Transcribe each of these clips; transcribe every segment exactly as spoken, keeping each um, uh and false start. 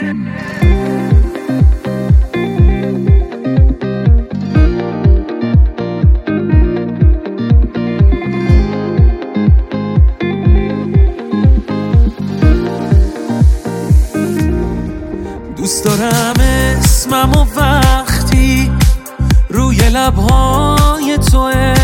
دوست دارم اسمم و وقتی روی لبهای توه،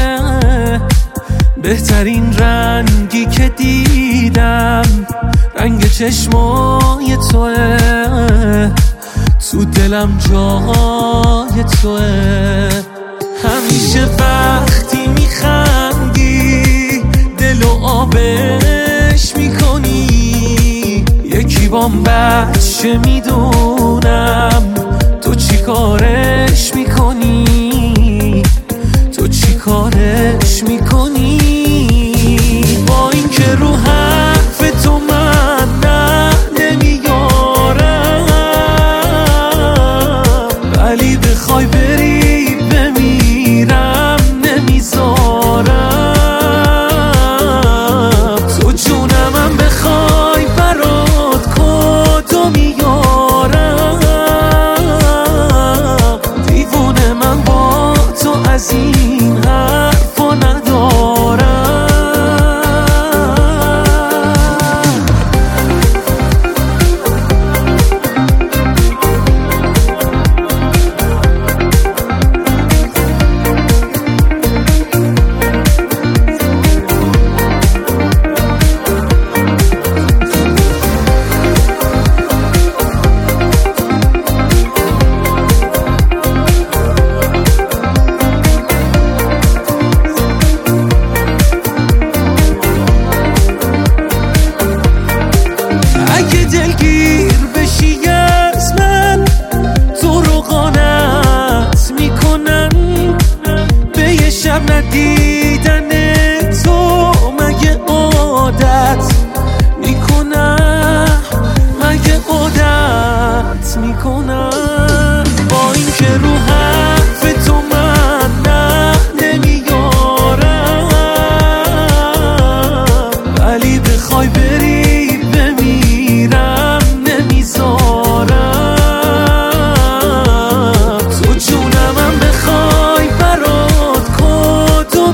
بهترین رنگی که دیدم رنگ چشمای توه، تو دلم جای توه. همیشه وقتی میخندی دلو آبش میکنی، یکی بام بچه میدونم تو چی کارش میکنی، تو چی کارش میکنی. با این که رو حرف تو من نه نمیارم، ولی بخوای بری بمیرم نمیذارم. تو جونمم بخوای برات کدو میارم، دیوونه من با تو از این حرفا ندارم. اگه دلگیر بشی از من، تو رو قانت میکنن به یه شب ندیدن تو. مگه عادت میکنم، مگه عادت میکنم. با این که رو حرف تو من نه نمیارم، ولی بخوای بری بمیرم نمیذارم. تو جونمم بخوای برات کدو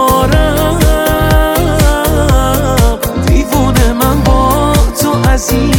میارم، دیوونه من با تو از این